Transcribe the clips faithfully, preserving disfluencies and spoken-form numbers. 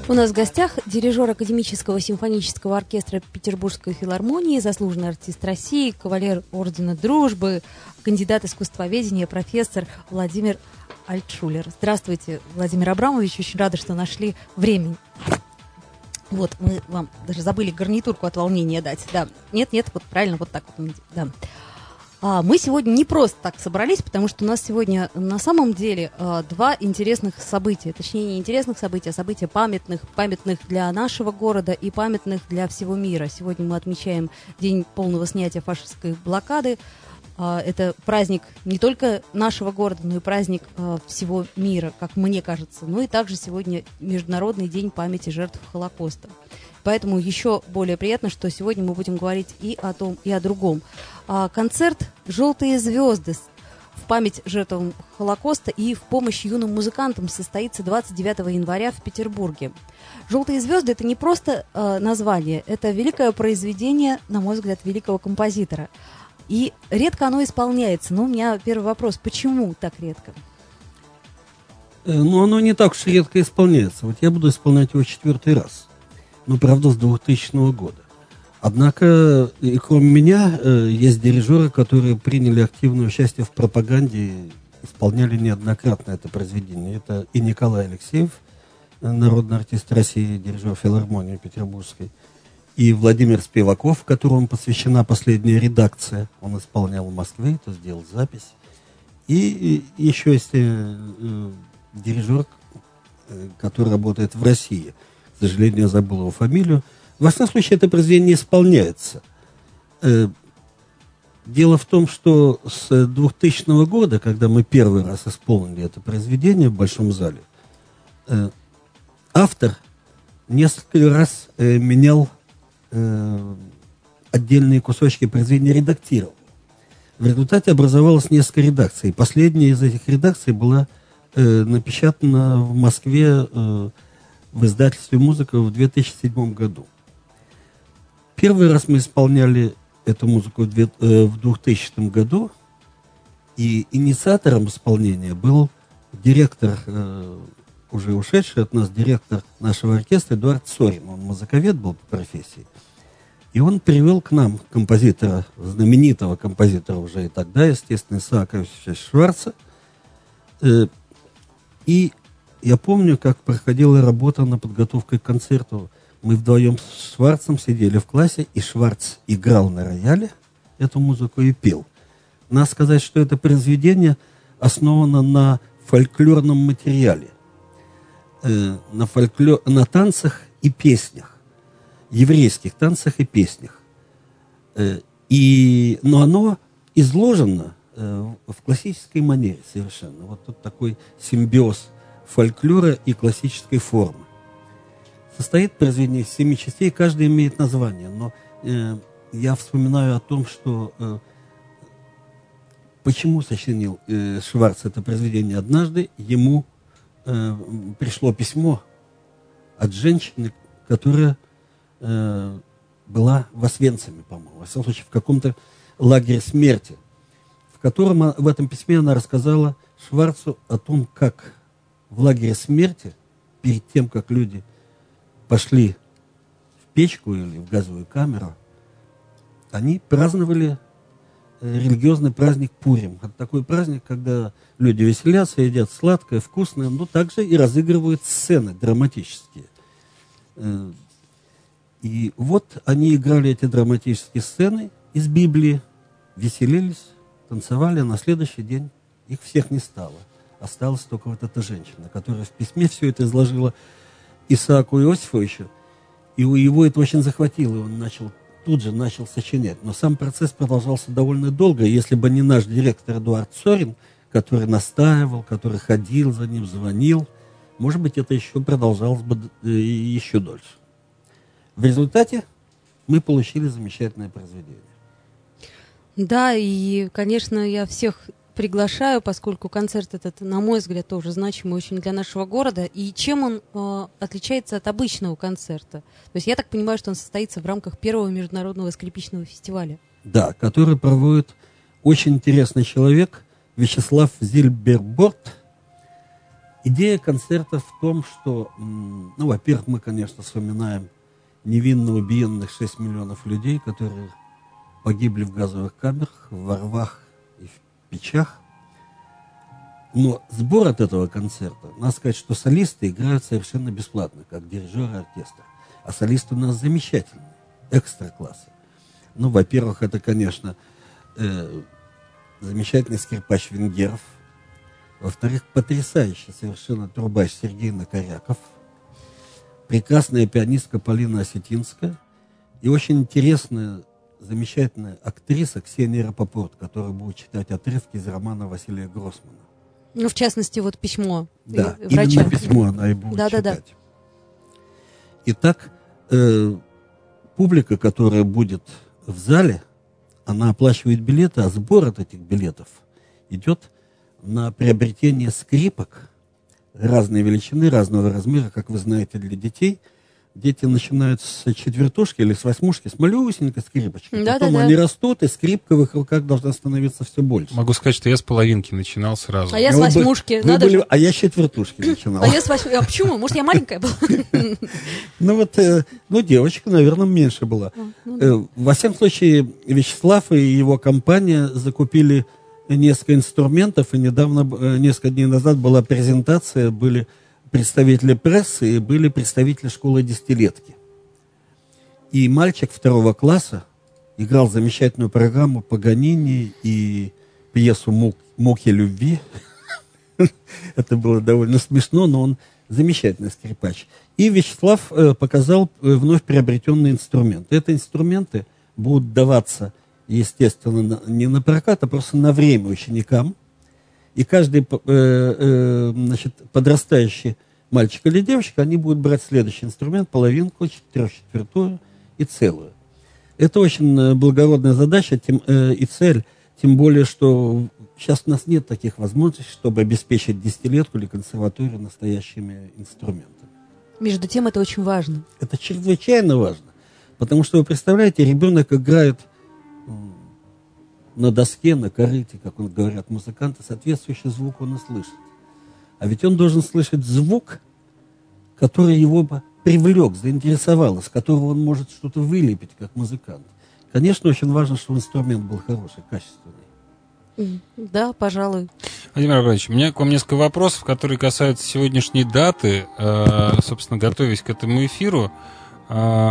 У нас в гостях дирижер Академического симфонического оркестра Петербургской филармонии, заслуженный артист России, кавалер Ордена Дружбы, кандидат искусствоведения, профессор Владимир Альтшулер. Здравствуйте, Владимир Абрамович, очень рада, что нашли время. Вот, мы вам даже забыли гарнитурку от волнения дать. Да, нет-нет, вот правильно, вот так вот. Да. А, мы сегодня не просто так собрались, потому что у нас сегодня на самом деле а, два интересных события. Точнее, не интересных событий, а события памятных, памятных для нашего города и памятных для всего мира. Сегодня мы отмечаем день полного снятия фашистской блокады. А, это праздник не только нашего города, но и праздник а, всего мира, как мне кажется. Ну и также сегодня Международный день памяти жертв Холокоста. Поэтому еще более приятно, что сегодня мы будем говорить и о том, и о другом. А, концерт «Желтые звезды» в память жертвам Холокоста и в помощь юным музыкантам состоится двадцать девятого января в Петербурге. «Желтые звезды» — это не просто а, название, это великое произведение, на мой взгляд, великого композитора. И редко оно исполняется. Но у меня первый вопрос: почему так редко? Ну, оно не так уж редко исполняется. Вот я буду исполнять его четвертый раз. Ну, правда, с двухтысячного года. Однако, и кроме меня, э, есть дирижеры, которые приняли активное участие в пропаганде и исполняли неоднократно это произведение. Это и Николай Алексеев, народный артист России, дирижер филармонии Петербургской, и Владимир Спиваков, которому посвящена последняя редакция. Он исполнял в Москве, то сделал запись. И, и еще есть э, э, дирижер, э, который работает в России. К сожалению, я забыл его фамилию. Во всяком случае, это произведение не исполняется. Э, дело в том, что с двухтысячного года, когда мы первый раз исполнили это произведение в Большом зале, э, автор несколько раз э, менял э, отдельные кусочки произведения, редактировал. В результате образовалось несколько редакций. Последняя из этих редакций была э, напечатана в Москве э, в издательстве «Музыка» в две тысячи седьмом году. Первый раз мы исполняли эту музыку в двухтысячном году, и инициатором исполнения был директор, уже ушедший от нас, директор нашего оркестра Эдуард Сорин. Он музыковед был по профессии. И он привел к нам композитора, знаменитого композитора уже и тогда, естественно, Исаака Иосифовича Шварца. И я помню, как проходила работа над подготовкой к концерту. Мы вдвоем с Шварцем сидели в классе, и Шварц играл на рояле эту музыку и пел. Надо сказать, что это произведение основано на фольклорном материале, э, на, фольклор, на танцах и песнях, еврейских танцах и песнях. Э, и, но оно изложено э, в классической манере совершенно. Вот тут такой симбиоз фольклора и классической формы. Состоит произведение из семи частей, каждая имеет название, но э, я вспоминаю о том, что э, почему сочинил э, Шварц это произведение. Однажды ему э, пришло письмо от женщины, которая э, была в Освенциме, по-моему, во всяком случае, в каком-то лагере смерти, в котором в этом письме она рассказала Шварцу о том, как в лагере смерти, перед тем, как люди пошли в печку или в газовую камеру, они праздновали религиозный праздник Пурим. Это такой праздник, когда люди веселятся, едят сладкое, вкусное, но также и разыгрывают сцены драматические. И вот они играли эти драматические сцены из Библии, веселились, танцевали, а на следующий день их всех не стало. Осталась только вот эта женщина, которая в письме все это изложила Исааку Иосифовичу, и у его это очень захватило, и он начал, тут же начал сочинять. Но сам процесс продолжался довольно долго, если бы не наш директор Эдуард Сорин, который настаивал, который ходил за ним, звонил, может быть, это еще продолжалось бы еще дольше. В результате мы получили замечательное произведение. Да, и, конечно, я всех приглашаю, поскольку концерт этот, на мой взгляд, тоже значимый очень для нашего города. И чем он э, отличается от обычного концерта? То есть я так понимаю, что он состоится в рамках первого международного скрипичного фестиваля. Да, который проводит очень интересный человек Вячеслав Зильберборд. Идея концерта в том, что, ну, во-первых, мы, конечно, вспоминаем невинно убиенных шесть миллионов людей, которые погибли в газовых камерах, во рвах и в печах. Но сбор от этого концерта, надо сказать, что солисты играют совершенно бесплатно, как дирижеры оркестра. А солисты у нас замечательные, экстра-класса. Ну, во-первых, это, конечно, э, замечательный скрипач Венгеров. Во-вторых, потрясающий совершенно трубач Сергей Накоряков. Прекрасная пианистка Полина Осетинская. И очень интересная, замечательная актриса Ксения Рапопорт, которая будет читать отрывки из романа Василия Гроссмана. Ну, в частности, вот письмо да, врача. Именно письмо она и будет да, читать. Да, да. Итак, э, публика, которая будет в зале, она оплачивает билеты, а сбор от этих билетов идет на приобретение скрипок разной величины, разного размера, как вы знаете, для детей. Дети начинают с четвертушки или с восьмушки, с малюсенькой скрипочкой. Да, Потом да, они да. растут, и скрипка в их руках должна становиться все больше. Могу сказать, что я с половинки начинал сразу. А я с восьмушки. Вы были, же... А я с четвертушки начинал. А я с восьмушки. А почему? Может, я маленькая была? Ну вот, ну девочка, наверное, меньше была. Во всяком случае, Вячеслав и его компания закупили несколько инструментов, и недавно, несколько дней назад была презентация, были... представители прессы и были представители школы десятилетки. И мальчик второго класса играл замечательную программу Паганини и пьесу «Муки любви». Это было довольно смешно, но он замечательный скрипач. И Вячеслав показал вновь приобретенные инструменты. Эти инструменты будут даваться, естественно, не на прокат, а просто на время ученикам. И каждый э, э, значит, подрастающий мальчик или девочка, они будут брать следующий инструмент, половинку, трехчетвертую и целую. Это очень благородная задача тем, э, и цель, тем более, что сейчас у нас нет таких возможностей, чтобы обеспечить десятилетку или консерваторию настоящими инструментами. Между тем, это очень важно. Это чрезвычайно важно, потому что, вы представляете, ребенок играет на доске, на корыте, как он говорят музыканты, соответствующий звук он и слышит. А ведь он должен слышать звук, который его бы привлек, заинтересовал, из которого он может что-то вылепить, как музыкант. Конечно, очень важно, чтобы инструмент был хороший, качественный. Да, пожалуй. Владимир Абрамович, у меня к вам несколько вопросов, которые касаются сегодняшней даты. Э, собственно, готовясь к этому эфиру, э,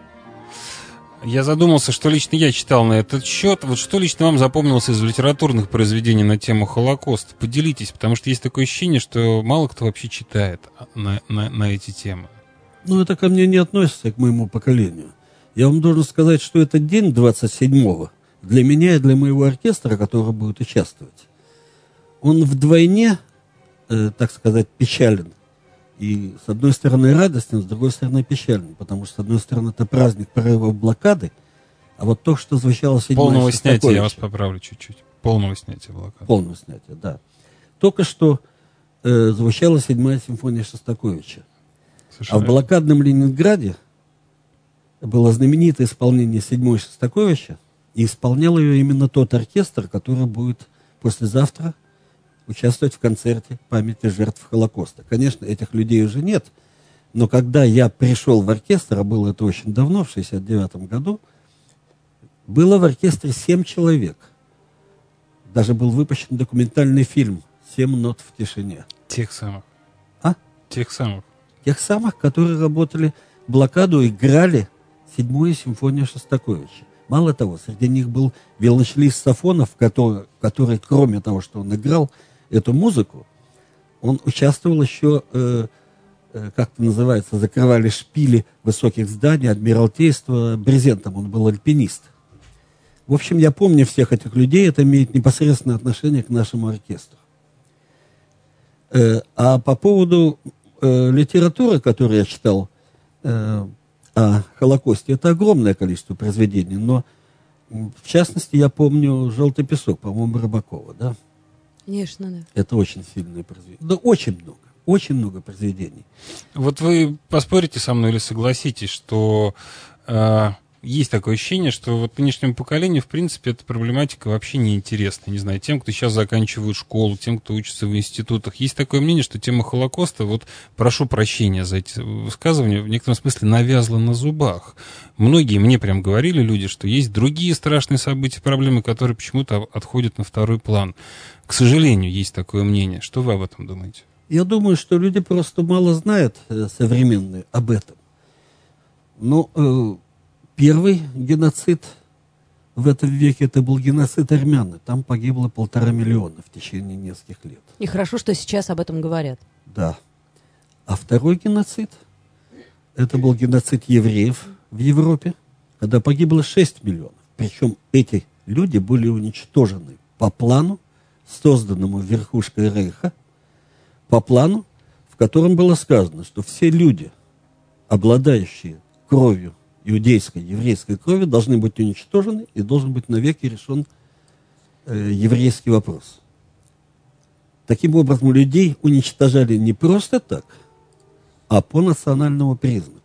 я задумался, что лично я читал на этот счет. Вот что лично вам запомнилось из литературных произведений на тему Холокоста? Поделитесь, потому что есть такое ощущение, что мало кто вообще читает на, на, на эти темы. Ну, это ко мне не относится, к моему поколению. Я вам должен сказать, что этот день двадцать седьмого для меня и для моего оркестра, который будет участвовать, он вдвойне, э, так сказать, печален. И с одной стороны радостен, с другой стороны печален, потому что с одной стороны это праздник прорыва блокады, а вот то, что звучало седьмое Полного снятия, я вас поправлю чуть-чуть. Полного снятия блокады. Полного снятия, да. Только что э, звучала седьмая симфония Шостаковича. Совершенно. А в блокадном Ленинграде было знаменитое исполнение седьмой Шостаковича, и исполнял ее именно тот оркестр, который будет послезавтра участвовать в концерте памяти жертв Холокоста. Конечно, этих людей уже нет, но когда я пришел в оркестр, а было это очень давно, в шестьдесят девятом году, было в оркестре семь человек. Даже был выпущен документальный фильм «Семь нот в тишине». Тех самых. А? Тех самых. Тех самых, которые работали в блокаду, играли седьмую симфонию Шостаковича. Мало того, среди них был виолончелист Сафонов, который, который, кроме того, что он играл эту музыку, он участвовал еще, э, э, как это называется, закрывали шпили высоких зданий, адмиралтейства брезентом, он был альпинист. В общем, я помню всех этих людей, это имеет непосредственное отношение к нашему оркестру. Э, а по поводу э, литературы, которую я читал э, о Холокосте, это огромное количество произведений, но в частности я помню «Желтый песок», по-моему, Рыбакова, да? Конечно, да. Это очень сильное произведение. Да, очень много, очень много произведений. Вот вы поспорите со мной или согласитесь, что э, есть такое ощущение, что вот нынешнему поколению, в принципе, эта проблематика вообще не интересна. Не знаю, тем, кто сейчас заканчивает школу, тем, кто учится в институтах. Есть такое мнение, что тема Холокоста, вот прошу прощения за эти высказывания, в некотором смысле навязла на зубах. Многие мне прям говорили, люди, что есть другие страшные события, проблемы, которые почему-то отходят на второй план. К сожалению, есть такое мнение. Что вы об этом думаете? Я думаю, что люди просто мало знают, э, современные, об этом. Но э, первый геноцид в этом веке, это был геноцид армян. Там погибло полтора миллиона в течение нескольких лет. И хорошо, что сейчас об этом говорят. Да. А второй геноцид, это был геноцид евреев в Европе, когда погибло шесть миллионов. Причем эти люди были уничтожены по плану, созданному верхушкой Рейха, по плану, в котором было сказано, что все люди, обладающие кровью иудейской, еврейской крови, должны быть уничтожены и должен быть навеки решен э, еврейский вопрос. Таким образом, людей уничтожали не просто так, а по национальному признаку.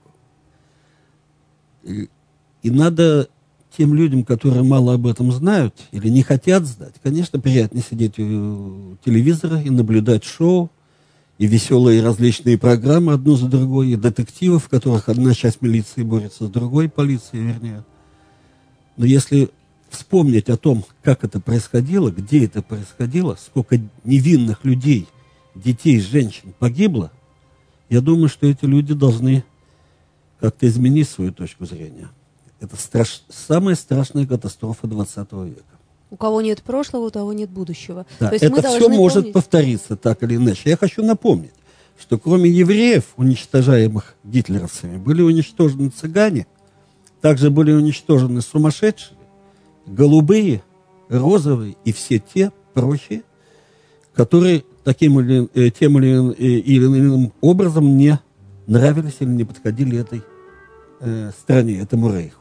И, и надо тем людям, которые мало об этом знают или не хотят знать, конечно, приятнее сидеть у телевизора и наблюдать шоу, и веселые различные программы одну за другой, и детективы, в которых одна часть милиции борется с другой полицией, вернее. Но если вспомнить о том, как это происходило, где это происходило, сколько невинных людей, детей, женщин погибло, я думаю, что эти люди должны как-то изменить свою точку зрения. Это страш... самая страшная катастрофа двадцатого века. У кого нет прошлого, у того нет будущего. Да, То есть это мы все должны может помнить... повториться так или иначе. Я хочу напомнить, что кроме евреев, уничтожаемых гитлеровцами, были уничтожены цыгане, также были уничтожены сумасшедшие, голубые, розовые и все те прочие, которые таким или, тем или, или иным образом не нравились или не подходили этой э, стране, этому рейху.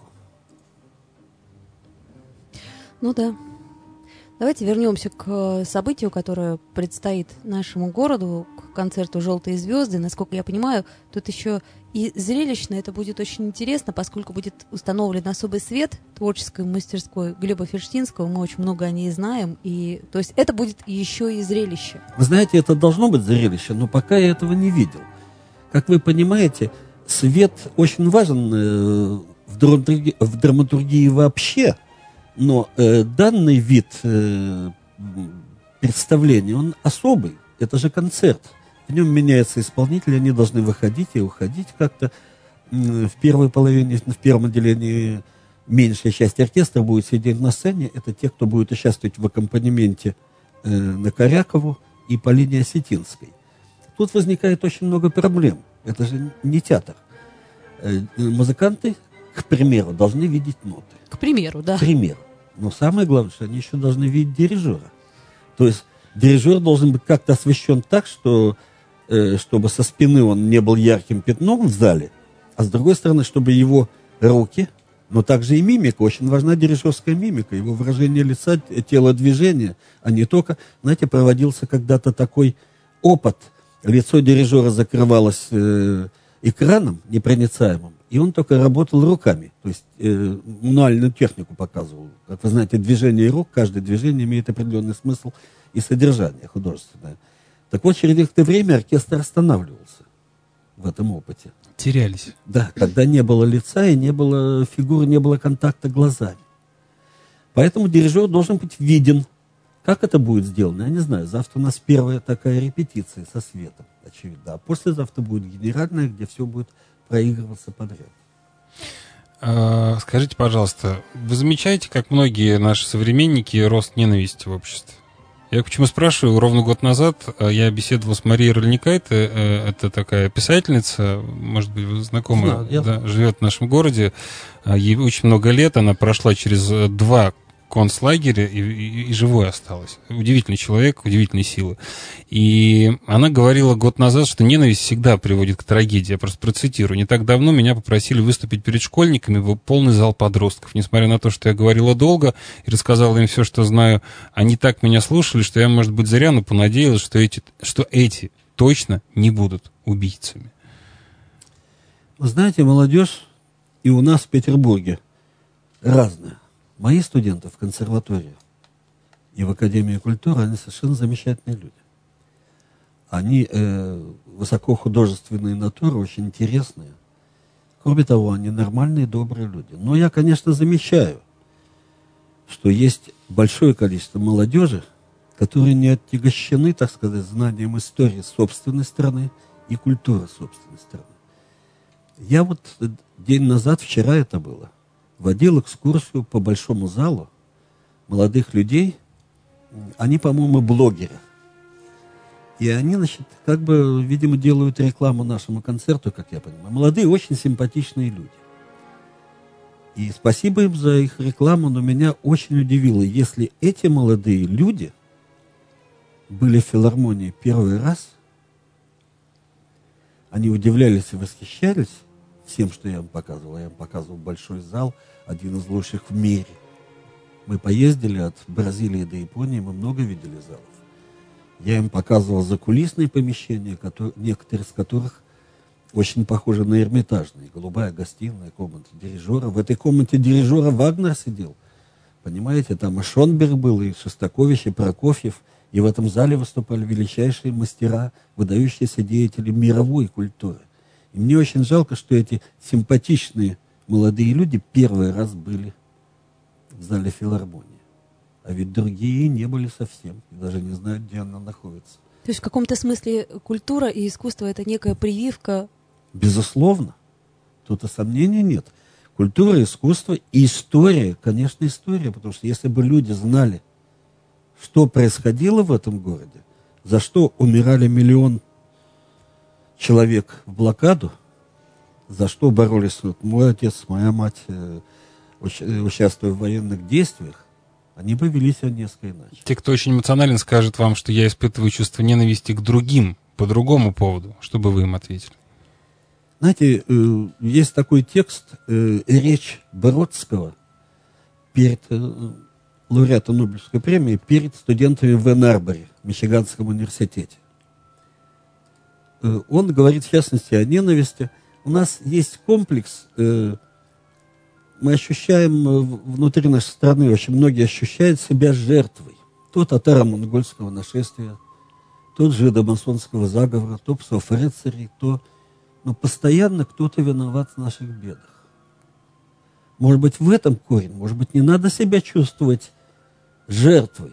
Ну да. Давайте вернемся к событию, которое предстоит нашему городу, к концерту «Желтые звезды». Насколько я понимаю, тут еще и зрелищно это будет очень интересно, поскольку будет установлен особый свет творческой мастерской Глеба Ферштинского. Мы очень много о ней знаем. И, то есть это будет еще и зрелище. Вы знаете, это должно быть зрелище, но пока я этого не видел. Как вы понимаете, свет очень важен э, в, драматургии, в драматургии вообще. Но э, данный вид э, представления, он особый. Это же концерт. В нем меняется исполнитель, они должны выходить и уходить как-то. В первой половине, в первом отделении меньшая часть оркестра будет сидеть на сцене. Это те, кто будет участвовать в аккомпанементе э, на Корякову и Полине Осетинской. Тут возникает очень много проблем. Это же не театр. Э, музыканты, к примеру, должны видеть ноты. К примеру, да. К примеру. Но самое главное, что они еще должны видеть дирижера. То есть дирижер должен быть как-то освещен так, что, э, чтобы со спины он не был ярким пятном в зале, а с другой стороны, чтобы его руки, но также и мимика, очень важна дирижерская мимика, его выражение лица, телодвижение, а не только, знаете, проводился когда-то такой опыт. Лицо дирижера закрывалось э, экраном непроницаемым, и он только работал руками, то есть э, мануальную технику показывал. Как вы знаете, движение рук, каждое движение имеет определенный смысл и содержание художественное. Так вот, через некоторое время оркестр останавливался в этом опыте. Терялись. Да, когда не было лица и не было фигуры, не было контакта глазами. Поэтому дирижер должен быть виден. Как это будет сделано, я не знаю. Завтра у нас первая такая репетиция со светом, очевидно. А послезавтра будет генеральная, где все будет проигрываться подряд. А, скажите, пожалуйста, вы замечаете, как многие наши современники, рост ненависти в обществе? Я почему спрашиваю, ровно год назад я беседовал с Марией Рольникайте, это такая писательница, может быть, вы знакомы, да, да, живет в нашем городе, ей очень много лет, она прошла через два концлагеря и, и, и живой осталась. Удивительный человек, удивительной силы. И она говорила год назад, что ненависть всегда приводит к трагедии. Я просто процитирую. Не так давно меня попросили выступить перед школьниками в полный зал подростков. Несмотря на то, что я говорила долго и рассказала им все, что знаю, они так меня слушали, что я, может быть, зря, но понадеялась, что эти, что эти точно не будут убийцами. Вы знаете, молодежь и у нас в Петербурге разное. Мои студенты в консерватории и в Академии культуры, они совершенно замечательные люди. Они э, высокохудожественные натуры, очень интересные. Кроме того, они нормальные, добрые люди. Но я, конечно, замечаю, что есть большое количество молодежи, которые не отягощены, так сказать, знанием истории собственной страны и культуры собственной страны. Я вот день назад, вчера это было, водил экскурсию по большому залу молодых людей. Они, по-моему, блогеры. И они, значит, как бы, видимо, делают рекламу нашему концерту, как я понимаю. Молодые, очень симпатичные люди. И спасибо им за их рекламу, но меня очень удивило, если эти молодые люди были в филармонии первый раз, они удивлялись и восхищались всем, что я им показывал. Я им показывал большой зал, один из лучших в мире. Мы поездили от Бразилии до Японии, мы много видели залов. Я им показывал закулисные помещения, которые, некоторые из которых очень похожи на Эрмитажные. Голубая гостиная, комната дирижера. В этой комнате дирижера Вагнер сидел. Понимаете, там и Шонберг был, и Шостакович, и Прокофьев. И в этом зале выступали величайшие мастера, выдающиеся деятели мировой культуры. И мне очень жалко, что эти симпатичные молодые люди первый раз были в зале филармонии. А ведь другие не были совсем, и даже не знают, где она находится. То есть в каком-то смысле культура и искусство — это некая прививка? Безусловно. Тут и сомнений нет. Культура, искусство и история, конечно, история, потому что если бы люди знали, что происходило в этом городе, за что умирали миллион человек в блокаду, за что боролись вот, мой отец, моя мать, э, участвуя в военных действиях, они бы вели себя несколько иначе. Те, кто очень эмоционален, скажут вам, что я испытываю чувство ненависти к другим по другому поводу. Что бы вы им ответили? Знаете, э, есть такой текст, э, речь Бродского перед э, лауреатом Нобелевской премии, перед студентами в Энн-Арборе, в Мичиганском университете. Э, он говорит, в частности, о ненависти. У нас есть комплекс, э, мы ощущаем внутри нашей страны, очень многие ощущают себя жертвой. То татаро-монгольского нашествия, то жидомасонского заговора, то псов рыцарей, то... Но постоянно кто-то виноват в наших бедах. Может быть, в этом корень, может быть, не надо себя чувствовать жертвой.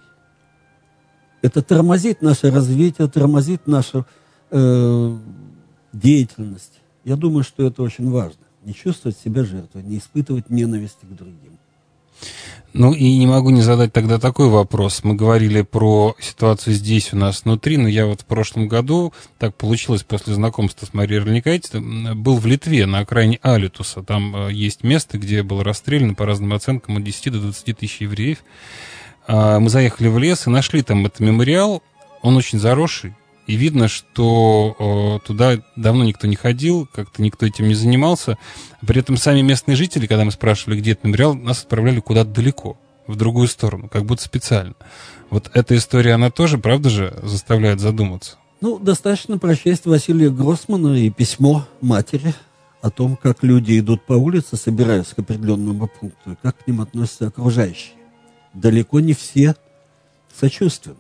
Это тормозит наше развитие, тормозит нашу э, деятельность. Я думаю, что это очень важно. Не чувствовать себя жертвой, не испытывать ненависти к другим. Ну и не могу не задать тогда такой вопрос. Мы говорили про ситуацию здесь у нас внутри, но я вот в прошлом году, так получилось после знакомства с Марией Ерликайте, был в Литве на окраине Алитуса. Там есть место, где было расстреляно по разным оценкам от десяти до двадцати тысяч евреев. Мы заехали в лес и нашли там этот мемориал. Он очень заросший. И видно, что о, туда давно никто не ходил, как-то никто этим не занимался. При этом сами местные жители, когда мы спрашивали, где этот мемориал, нас отправляли куда-то далеко, в другую сторону, как будто специально. Вот эта история, она тоже, правда же, заставляет задуматься? Ну, достаточно прочесть Василия Гроссмана и письмо матери о том, как люди идут по улице, собираясь к определенному пункту, и как к ним относятся окружающие. Далеко не все сочувственны.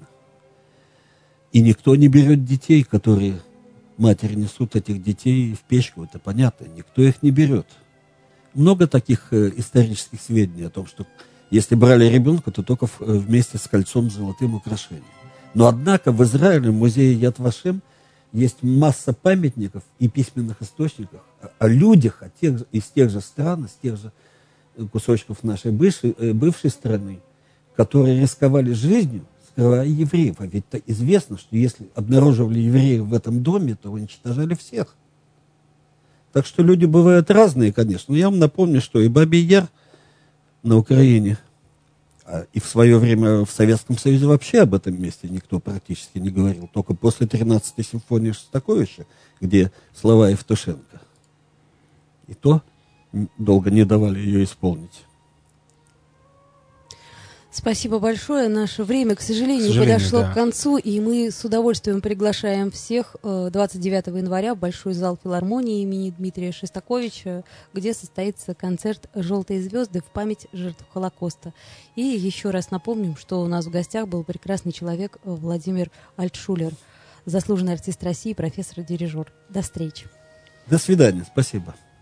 И никто не берет детей, которые матери несут этих детей в печку, это понятно, никто их не берет. Много таких э, исторических сведений о том, что если брали ребенка, то только в, вместе с кольцом с золотым украшением. Но однако в Израиле, в музее Яд Вашем, есть масса памятников и письменных источников о, о людях о тех, из тех же стран, из тех же кусочков нашей бывшей, э, бывшей страны, которые рисковали жизнью, скрывая евреев. А ведь известно, что если обнаруживали евреев в этом доме, то уничтожали всех. Так что люди бывают разные, конечно. Но я вам напомню, что и Бабий Яр на Украине, а и в свое время в Советском Союзе вообще об этом месте никто практически не говорил. Только после тринадцатой симфонии Шостаковича, где слова Евтушенко. И то долго не давали ее исполнить. Спасибо большое. Наше время, к сожалению, К сожалению, подошло да. к концу, и мы с удовольствием приглашаем всех э, двадцать девятого января в Большой зал филармонии имени Дмитрия Шостаковича, где состоится концерт «Желтые звезды» в память жертв Холокоста. И еще раз напомним, что у нас в гостях был прекрасный человек Владимир Альтшулер, заслуженный артист России, профессор и дирижер. До встречи. До свидания. Спасибо.